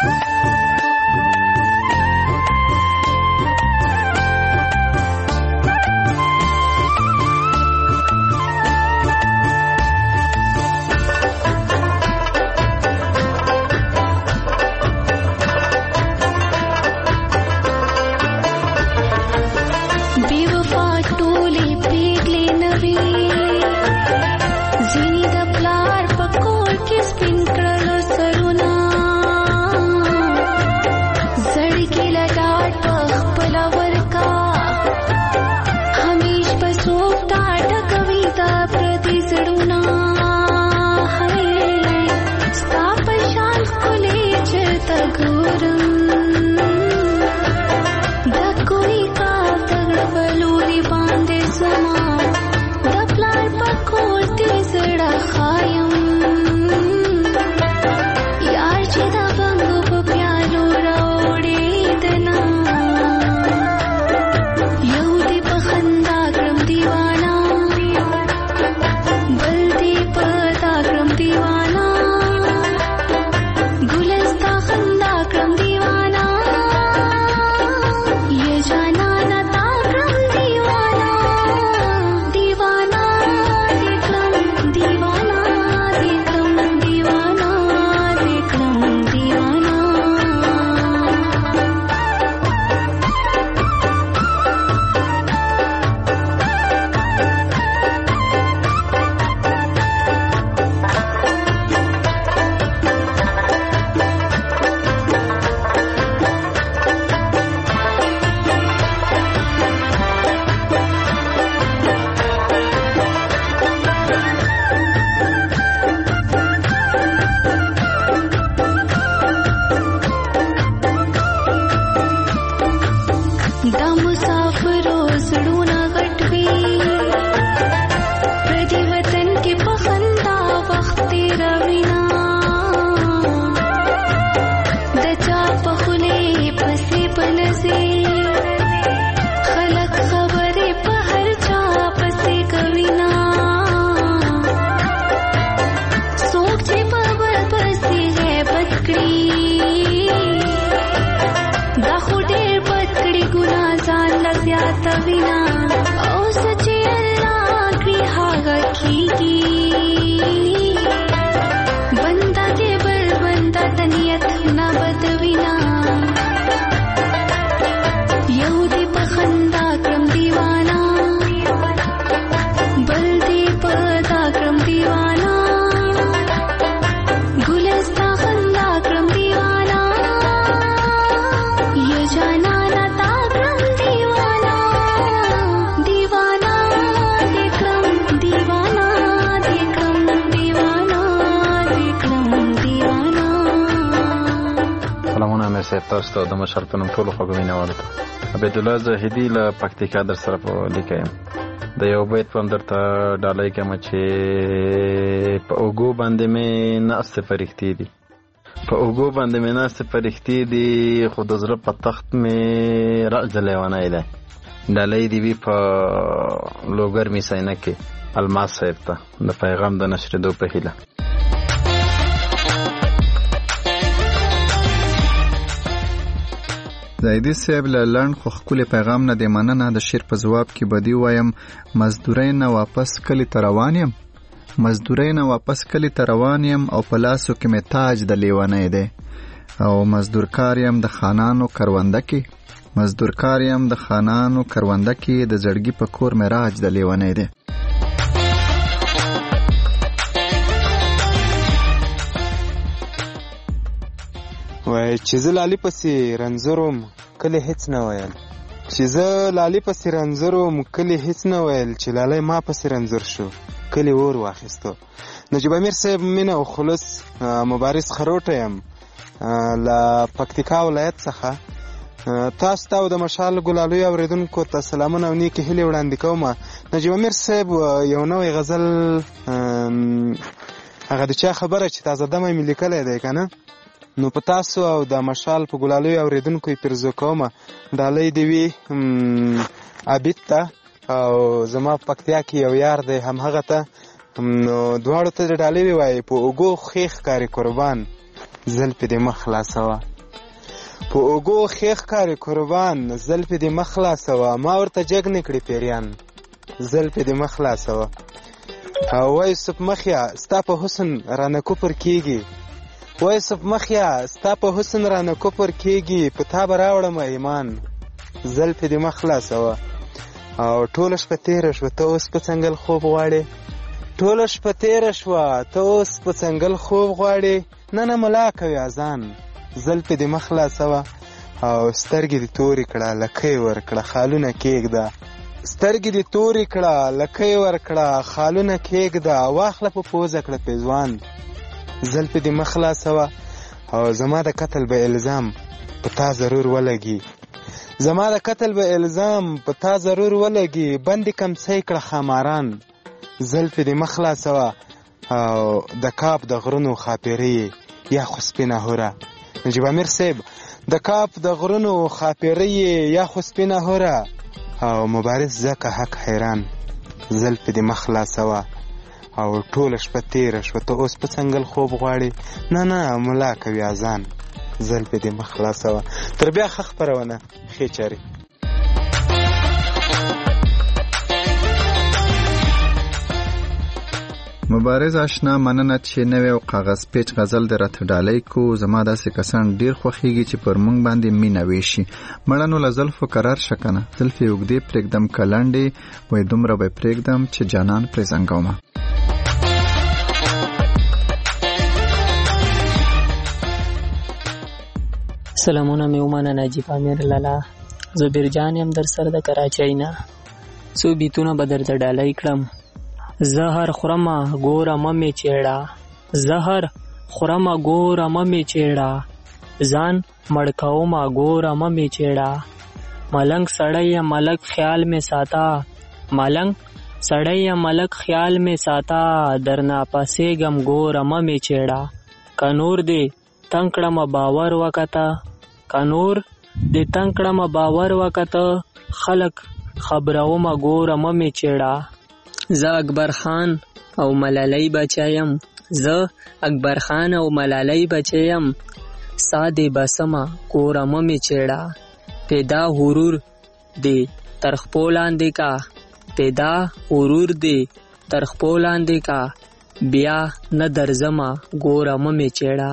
تاسو ته د مشال په نوم ټولو خوږو مینوالو ته عبیدالله زاهدي له پکتیکا در سره په لیکه یم. د یو بیت په هم درته ډالۍ کوم چې په اوږو باندې مې ناستې فرښتې دي، په اوږو باندې مې ناستې فرښتې دي، خو د زړه په تخت مې رعج لیونی دی. ډالۍ دې وي په لوګر میسینه کې الماس صاحب ته د پیغام د نشرېدو په هیله. زاهدي صاحب له لنډ خو ښکلي پیغام نه د مننه. د شعر په ځواب کې به دې وایم مزدورۍ نه واپس کلي ته روان یم، مزدورۍ نه واپس کلي ته روان یم، او په لاسو کې مې تاج د لیونی دی، او مزدور کار یم د خانانو کرونده کې، مزدور کار یم د خانانو کرونده کې، د زړګي په کور مې راج د لیونی دی. وای چې زه لالي پسې رنځور وم کله هېڅ نه ویل، چې زه لالي پسې رنځور وم کلي هیڅ نه ویل چې لالی ما پسې رنځور شو کلي اور واخیستو. نجیب امیر صاحب مینه او خلص مبارز خروټه یم له پکتیکا ولایت څخه. تاسو ته او د مشال ګلالیو اوریدونکو ته سلامونه او نیکې هیلې وړاندې کوم. نجیب امیر صاحب یو نوی غزل هغه د چا خبره چې تازه دمه مې لیکلی دی که نه، نو په تاسو او د مشال په ګلالیو اوریدونکو یې پیرزو کومه. ډالۍ دې وي عابد ته او زما په پکتیا کې یو یار دی همهغه ته، نو دواړو ته د ډالۍ ووایي په اوږو خیخ کاري قربان زلفې دې مخ خلاصوه. په اوږو خیخ کاري قربان زلفې دې مخ خلاصوه، ما ورته جګ نه کړي پیریان زلفې دې مخ خلاصوه. او وای یوسف مخیا ستا په حسن رانه کفر کېږي، وای یوسف مخیا ستا په حسن رانه کفر کېږي، په تا به راوړم ایمان زلفې دې مخ خلاصوه. او ټوله شپه تېره شوه ته اوس په څنګل خوب غواړې، ټوله شپه تېره شوه ته اوس په څنګل خوب غواړې، نه نه ملا کوي اذان زلفې دې مخ خلاصوه. او سترګې دې تورې کړه لکۍ ورکړه خالونه کېږده، سترګې دې تورې کړه لکۍ ورکړه خالونه کېږده، واخله په پوزه کړه پیزوان زلفې دې مخ خلاصوه. او زما د قتل به الزام په تا ضرور ولګي، زما د قتل به الزام په تا ضرور ولګي، بندې کمڅۍ کړه خاماران زلفې دې مخ خلاصوه. او د کاپ د غرونو خاپیرې یا خو سپینه هوره. نجیب امیر صاحب د کاپ د غرونو خاپیرې یا خو سپینه هوره، او مبارز ځکه حق حیران زلفې دې مخ خلاصوه. او ټوله شپه تېره شوه ته اوس په څنګل خوب غواړې، نه نه ملا کوي اذان زلفې دې مخ خلاصوه. تر بیا ښه خپرونه ښې چارې. مبارز آشنا مننه چې نوې او کاغذ پیچ غزل در راته ډالۍ کو. زما داسې کسان ډیر خوښیږي چې پر مونږ باندې مینه ویشي. مړنو له زلفو قرار شکنه زلفې اوږدې پرېږدم کلنډې وای دومره به پرېږدم چې جانان پرې زنګومه. سلامونه مې ومنه نجیب امیر لالا، زبیر جان یم در سره د کراچۍ نه. څو بیتونه به درته ډالۍ کړم. زهر خورمه ګوره مه مې چېړه، زهر خورمه ګوره مه مې چېړه، ځان مړ کومه ګوره مه مې چېړه. ملنګ سړی یم ملک خیال مې ساته، ملنګ سړی یم ملک خیال مې ساته، درنه پسېږم ګوره مه مې چېړه. که نور دې تنګ کړمه باور وکته، که نور دې تنګ کړمه باور وکته، خلک خبرومه ګوره مه مې چېړه. زه اکبر خان او ملالۍ بچی یم، زه اکبر خان او ملالۍ بچی یم، سا دې بسمه ګوره مه مې چېړه. پیدا غرور دې تر خپو لاندې کا، پیدا غرور دې تر خپو لاندې کا، بیا نه درځمه ګوره مه مې چېړه.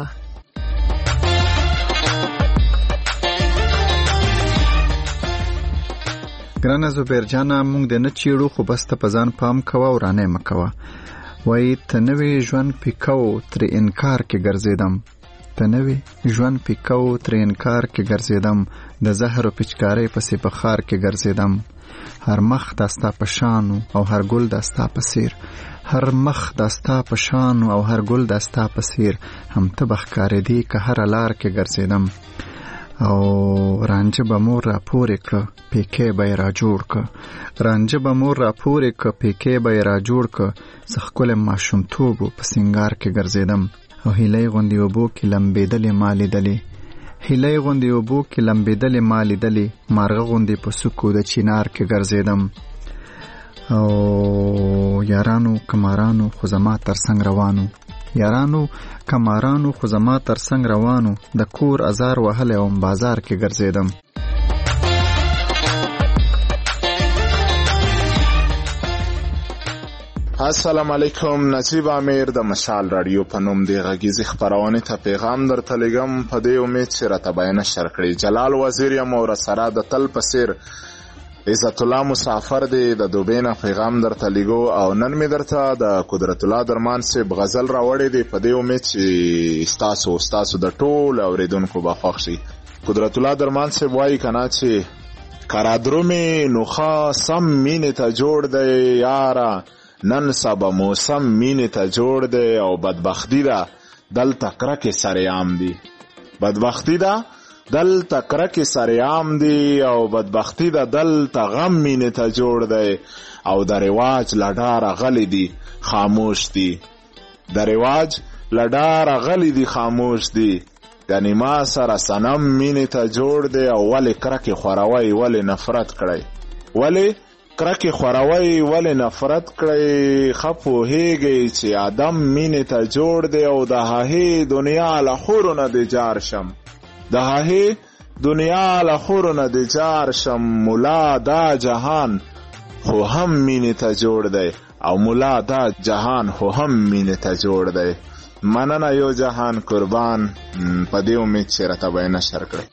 ګرانه زبیر جانه مونږ د نه چیړو خو بس ته په ځان پام کوه او رانه مه کوه. وایي ته نوې ژوند پیکو ترې انکار کې ګرځېدم، ته نوې ژوند پیکو ترې انکار کې ګرځېدم، د زهر او پچکارۍ پسې په ښار کې ګرځېدم. هر مخ داستا په شانو او هر ګل داستا په سیر، هر مخ داستا په شانو او هر ګل داستا په سیر، هم ته به ښکارېدې که هره لار کې ګرځېدم. او رانجه به مور را پورې کړه پیکې به یې را جوړ کړه، رانجه به مور را پورې کړه پیکې به یې را جوړ کړه. زه ښکلی ماشومتوب په سینګار کې ګرځېدم، او هیلۍ غوندې اوبو کې لمبېدلې ما لیدلې، هیلۍ غوندې اوبو کې لمبېدلې ما لیدلې، مارغه غوندې په څوکو د چینار کې ګرځېدم. او یارانو کمارانو خو زما تر څنګ روانو، یارانو کمارانو خو زما تر څنګ روانو، د کور ازار وهلی وم بازار کې ګرځېدم. السلام علیکم، نجیب امیر د مشال رادیو په نوم د غږیزې خپرونې ته پیغام درته لیږم په دې امید چې راته به یې نشر کړي. جلال وزیر یم او راسره د تل په څېر عزت الله مسافر دی د دوبۍ نه پیغام درته لیږو، او نن مې درته د قدرت الله درمان صاحب غزل راوړی دی په دې امید چې ستاسو ستاسو د ټولو اورېدونکو به خوښ شي. قدرت الله درمان صاحب وایي که نه چې کرادرومې نوخه سم مینې ته جوړ دی یاره، نن سبا موسم مینې ته جوړ دی او بدبختی ده دلته کرکې سریام دی. بدبختی ده دلته کرکې سریام دی او بدبختی ده دلته غم مینې ته جوړ دی او د رواج لډاره غلی دی خاموش دی. د رواج لډاره غلی دی خاموش دی. یعنی ما سره صنم مینې ته جوړ دی او ولې کرکې خوروی ولې نفرت کړی، ولې کرکې خوروی ولې نفرت کړی. ښه پوهیږئ چې آدم مینې ته جوړ دی او د هغې دنیا له خورو نه د جار شم، د هغې دنیا له خورو نه د جار شم. ملا دا جهان خو هم مینې ته جوړ دی او ملا دا جهان خو هم مینې ته جوړ دی. مننه یو جهان قربان، په دې امید چې راته به یې نشر کړئ.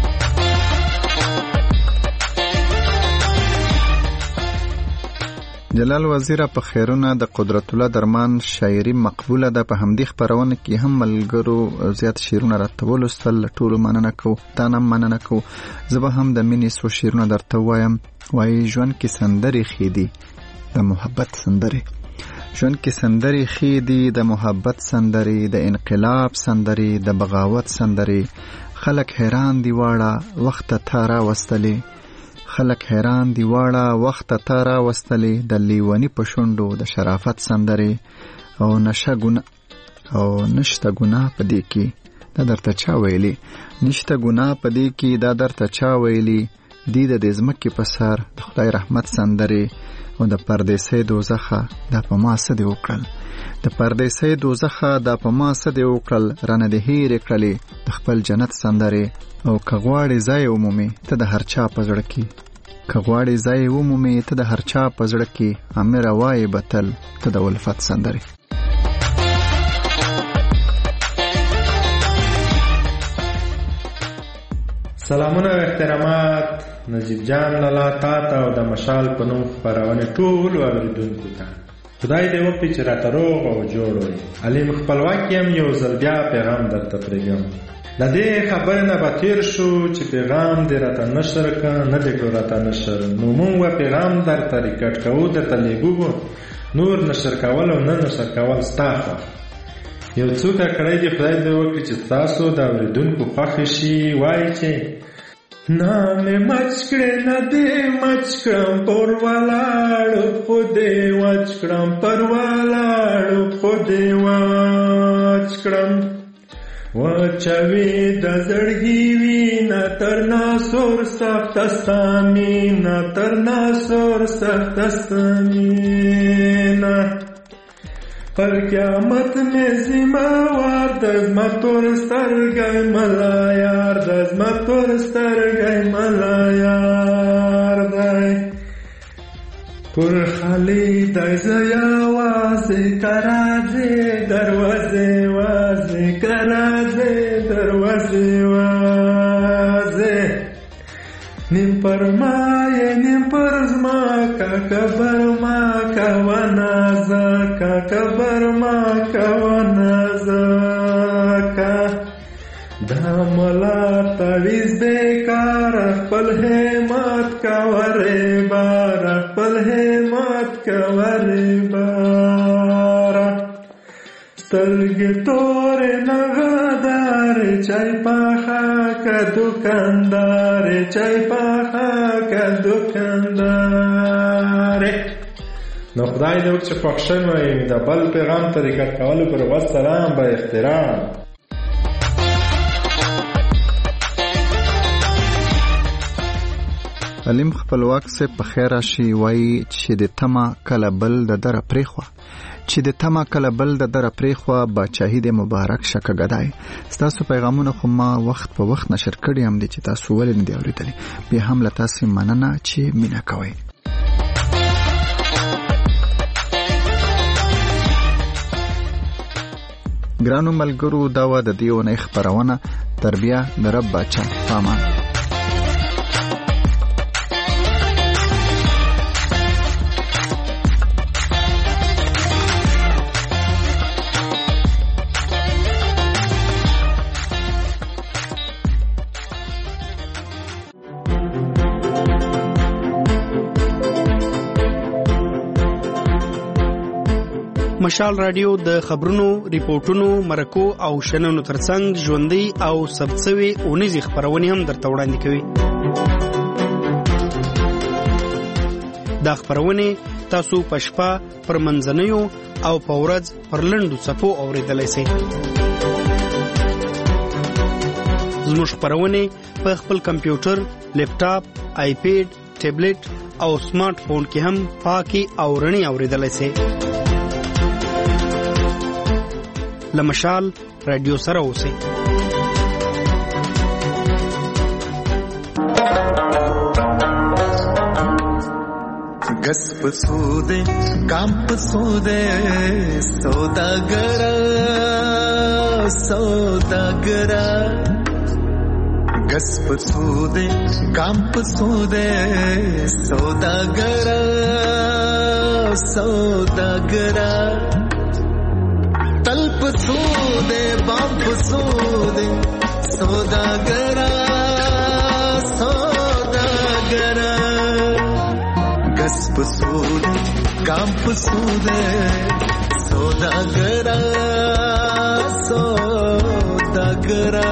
جلال وزیره په خیرونه د قدرت الله درمان شاعري مقبوله ده. په همدې خپرونه کې هم ملګرو زیات شعرونه راته ولوستل، ټولو مننه کوو، تا نه مننه کوو. زه به هم د مینې څو شعرونه درته ووایم. وایي ژوند کې سندرې ښې دي د محبت سندرې، ژوند کې سندرې ښې دي د محبت سندرې، د انقلاب سندرې، د بغاوت سندرې. خلک حیران دی واړه وخت تا راوستلې، خلک حیران دی واړه وخت تا راوستلې. د لیونی په شونډو د شرافت سندرې او نشه ګنا او نشته ګناه په دې کې دا درته چا ویلي، نشته ګناه په دې کې دا درته چا ویلي. دی د دې ځمکې په سر د خدای رحمت سندرې او د پردیسۍ دوزخه دا په ما څه دې وکړل، د پردیسۍ دوزخه دا په ما څه دې وکړل. رانه دې هېرې کړلې د خپل جنت سندرې او که غواړې ځای ومومې ته د هر چا په زړه کې، که غواړې ځای ومومې ته د هر چا په زړه کې. امره وایې به تل ته د الفت سندرې. سلامونه او احترامات نجیب جان لالا تا ته او د مشال په نوم خپرونې ټولو اورېدونکو ته. خدای دې وکړي چې راته روغ او جوړ وي. علیم خپلواک یم، یو ځل بیا پیغام درته پرېږدم. د دې خبرې نه به تېر شو چې پیغام دې راته نشر که نه دې کړو راته نشر، نو مونږ به پیغام درته ریکارډ کوو، درته لیږو، نور نشر کول او نه نشر کول ستا خوښ. یو څوک کړی دی خدای دې وکړي چې تاسو د اورېدونکو خوښې شي. وایي چې نامې مچ کړې نه دې مچ کړم پر ولاړو خو دې وچ کړم، پر ولاړو خو دې وچ کړم. وچوي د زړګي وینا تر ناسور سخت ستامینا، تر ناسور سخت ستامینا. پر قیامت میں ذمہ وار دزمت تور سترګی ملا یار، دزمت تور سترګی ملا یار دی. پر خالی دی زیا وازی کرازی دروازی وازی کرازی دروازی وازی. نیم پر مایه نیم پر زما کاکا برما کوانازا، کاکا برما کوانازا کا. دا ملا تعویز بیکار خپل همت کواره بار، خپل همت کواره بار. سترګې تورې نغدار چای پاخه که دکاندار، چای پاخه که دکاندار. نو خدای دې وکړي چې خوښ شوی د بل پیغام ته ریکارډ کولو پر والسلام با احترام. علیم خپلواک سے په خیر راشي. وایي چې د تمه کله بل د دره پرېخوا، چې د تمه کله بل د دره پرېخوا، باچاهي د مبارک شکه ګدای. ستاسو پیغامونه خو ما وخت په وخت نشر کړي هم دي چې تاسو ولې نه دي اورېدلي. بیا هم له تاسې مننه چې مینه کوئ. ګرانو ملګرو دا وه د دې اونۍ خپرونه. تر بیا د رب باچا په امان. مشال رادیو د خبرونو، ریپورتونو، مرکو او شننو ترڅنګ ژوندۍ او ثبت شوي اونیزې خپرونې هم درته وړاندې کوي. دا خپرونې تاسو په شپه پر منځنیو او په ورځ پر لنډو څپو اورېدلی سئ. زموږ خپرونې په خپل کمپیوټر، لیپټاپ، آیپیډ، ټابلیټ او سمارټ فون کې هم پاکي او رڼې اورېدلی سئ. له مشال رادیو سره اوسئ. गस पसूदे काम पसूदे सौदागरा सौदागरा गस पसूदे काम पसूदे सौदागरा सौदागरा तल पसूदे बाम पसूदे सौदागरा सौदागरा गस पसूदे काम पसूदे सौदागरा सौदागरा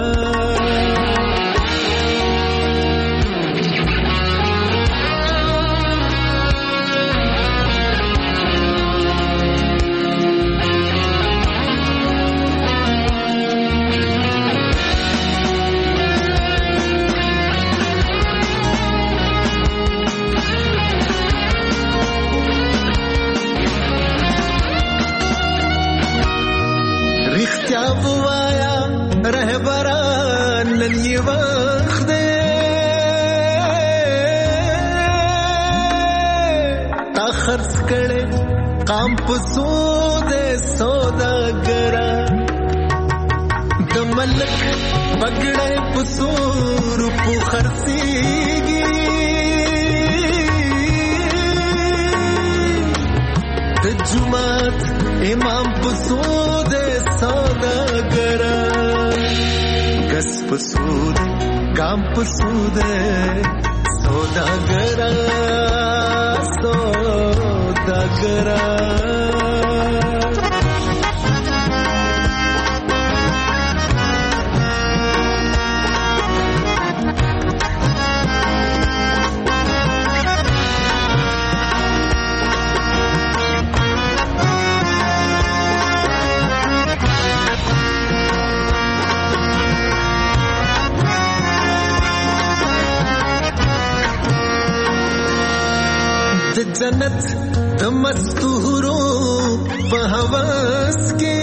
काम पसूदे सौदागरा द मलक बगड़े पसूर पुखरसीगी द जुमात इमाम पसूदे सौदागरा गस पसूदे काम पसूदे सौदागरा सौदागरा जन्नत द मस्तूरों बहवस के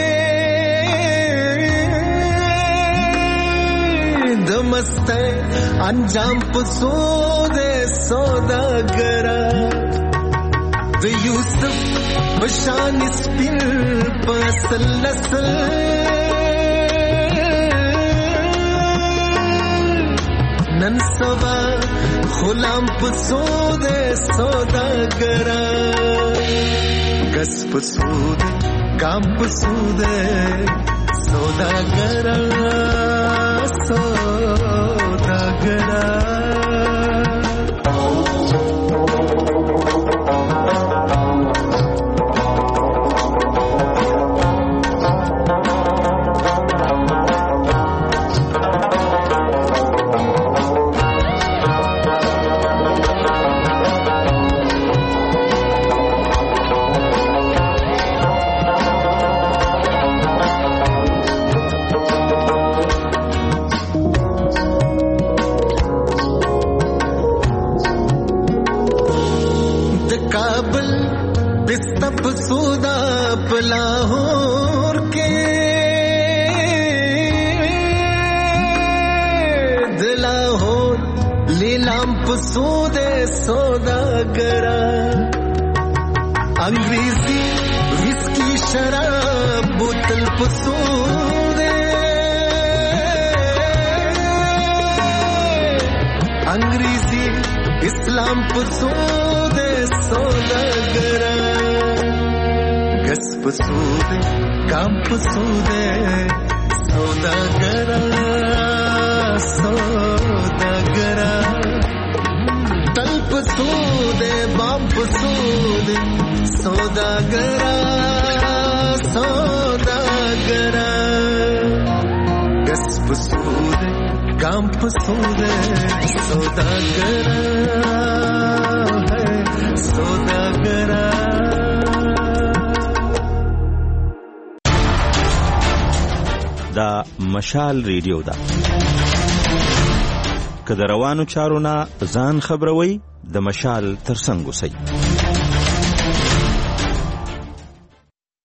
द मस्ते अंजाम पसूदे सौदागरा द यूसुफ बशान स्पिन पसल नसल ननसवा गुलाम पसूदे सौदागरा गस पसूदे काम पसूदे सौदागरा सौदागरा पसूदा लाहौर के दिलाहौर लीलाम पसूदे सौदागरा अंग्रेजी विस्की शराब बोतल पसूदे अंग्रेजी इस्लाम पसूदे सौदागरा गस पसूदे काम पसूदे सौदागरा सौदागरा तल पसूदे बाम पसूदे सौदागरा سوداګرا کس پسود کام پسود سوداګرا ہے سوداګرا. دا مشال ریډیو ده. که د روانو چارو نه ځان خبروي د مشال ترڅنګ اوسئ.